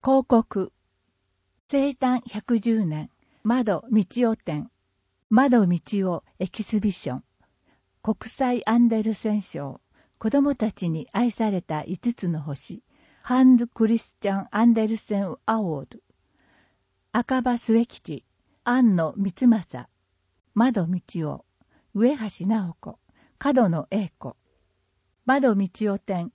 広告。生誕110年、窓道夫展。窓道夫エキシビション。国際アンデルセン賞。子供たちに愛された5つの星。ハンズ・クリスチャン・アンデルセン・アワード。赤羽末吉。庵野光政。窓道夫。上橋直子。角野栄子。窓道夫展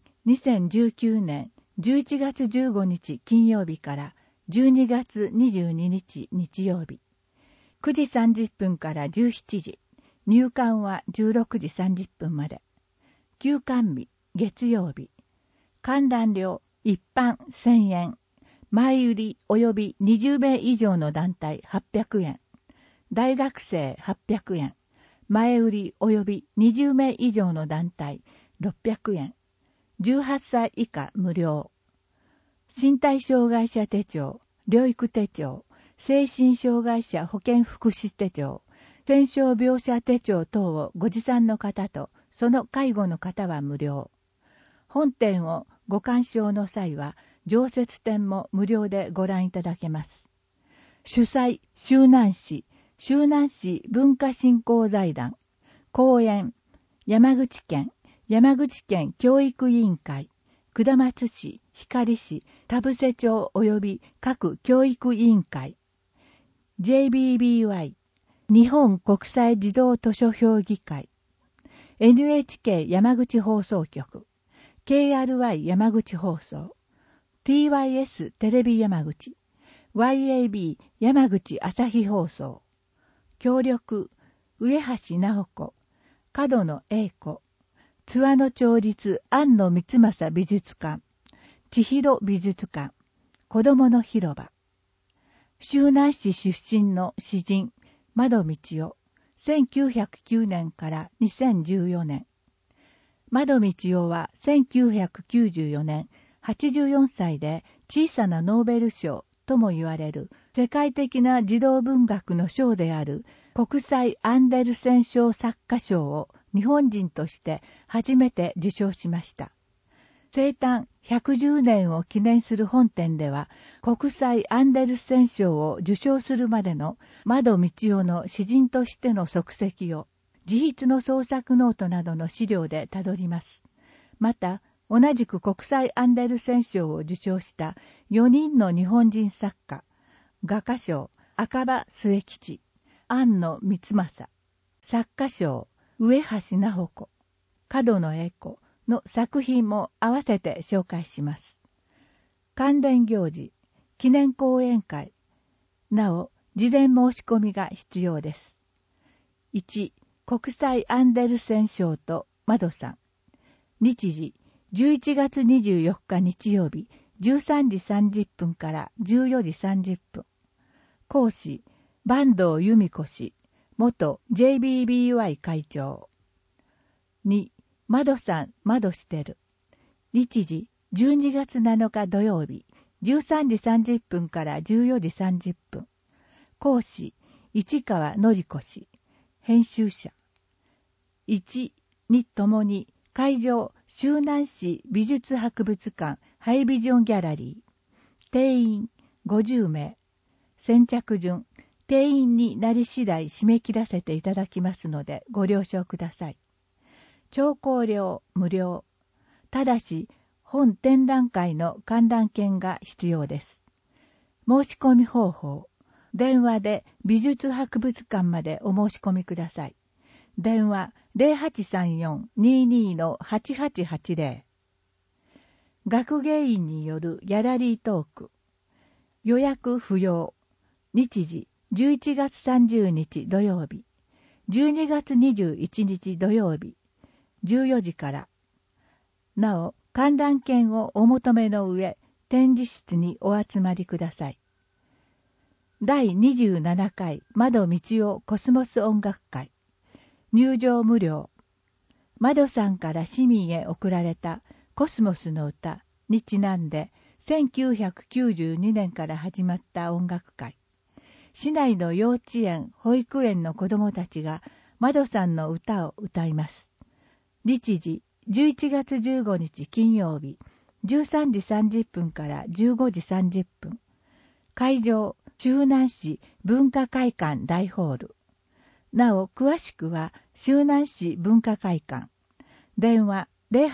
2019年11月15日金曜日から12月22日日曜日。9時30分から17時。入館は16時30分まで。休館日、月曜日。観覧料、一般1000円。前売り及び20名以上の団体800円。大学生800円。前売り及び20名以上の団体600円。18歳以下無料。身体障害者手帳、療育手帳、精神障害者保健福祉手帳、戦傷病者手帳等をご持参の方とその介護の方は無料。本展をご鑑賞の際は常設展も無料でご覧いただけます。主催、周南市文化振興財団。講演、山口県教育委員会、下松市、光市、田伏町及び各教育委員会、JBBY、日本国際児童図書評議会、NHK 山口放送局、KRY 山口放送、TYS テレビ山口、YAB 山口朝日放送、協力、上橋直子、角野栄子、津和野町立庵野光政美術館、千尋美術館、子どもの広場。周南市出身の詩人、窓道夫、1909年から2014年。窓道夫は1994年、84歳で小さなノーベル賞とも言われる世界的な児童文学の賞である国際アンデルセン賞作家賞を日本人として初めて受賞しました。生誕110年を記念する本展では、国際アンデルセン賞を受賞するまでの窓道夫の詩人としての足跡を、自筆の創作ノートなどの資料でたどります。また、同じく国際アンデルセン賞を受賞した4人の日本人作家、画家賞、赤羽末吉、庵野光政、作家賞、上橋直子、角野栄子の作品も合わせて紹介します。関連行事、記念講演会、なお、事前申し込みが必要です。1、国際アンデルセン賞と窓さん。日時、11月24日日曜日、13時30分から14時30分。講師、坂東由美子氏、元 JBBY 会長。2、窓さん、窓してる。日時、12月7日土曜日、13時30分から14時30分。講師、市川典子氏、編集者。1、2ともに、会場、周南市美術博物館ハイビジョンギャラリー。定員50名。先着順、定員になり次第締め切らせていただきますのでご了承ください。聴講料無料。ただし、本展覧会の観覧券が必要です。申し込み方法。電話で美術博物館までお申し込みください。電話 0834-22-8880。学芸員によるギャラリートーク。予約不要。日時11月30日土曜日。12月21日土曜日。14時から。なお、観覧券をお求めの上、展示室にお集まりください。第27回窓道夫コスモス音楽会。入場無料。窓さんから市民へ贈られたコスモスの歌にちなんで1992年から始まった音楽会。市内の幼稚園、保育園の子どもたちが窓さんの歌を歌います。日時11月15日金曜日、 13時30分から15時30分。会場、周南市文化会館大ホール。なお、詳しくは、周南市文化会館。電話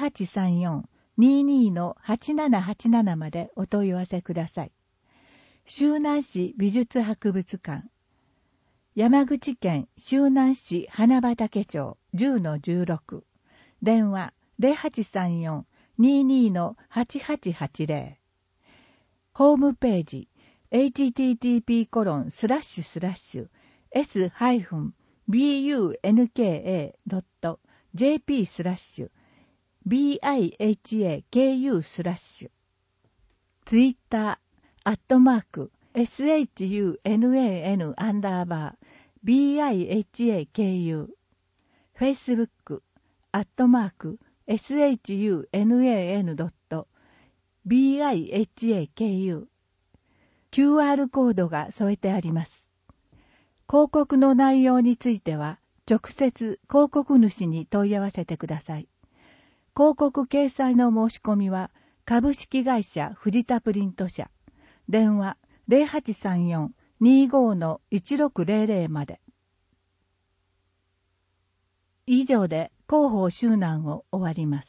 0834-22-8787までお問い合わせください。周南市美術博物館。山口県周南市花畑町 10-16。電話0834-22-8880。ホームページhttp://s-bunka.jp/bihaku/。ツイッター@SHUNAN_BIHAKU。フェイスブック@SHUNAN.BIHAKU。QR コードが添えてあります。広告の内容については、直接広告主に問い合わせてください。広告掲載の申し込みは、株式会社藤田プリント社。電話0834-25-1600まで。以上で広報周南を終わります。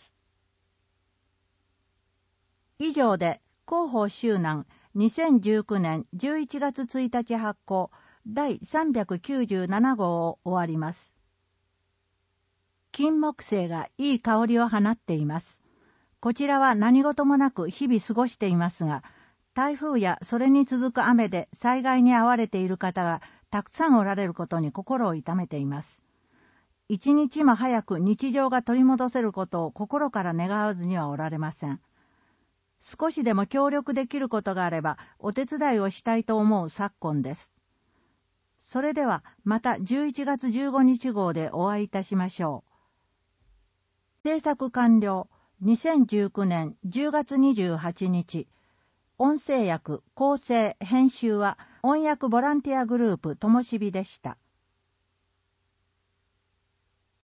以上で広報周南2019年11月1日発行第397号を終わります。金木犀がいい香りを放っています。こちらは何事もなく日々過ごしていますが、台風やそれに続く雨で災害に遭われている方がたくさんおられることに心を痛めています。一日も早く日常が取り戻せることを心から願わずにはおられません。少しでも協力できることがあればお手伝いをしたいと思う昨今です。それではまた11月15日号でお会いいたしましょう。制作完了2019年10月28日。音声訳、構成、編集は音訳ボランティアグループともしびでした。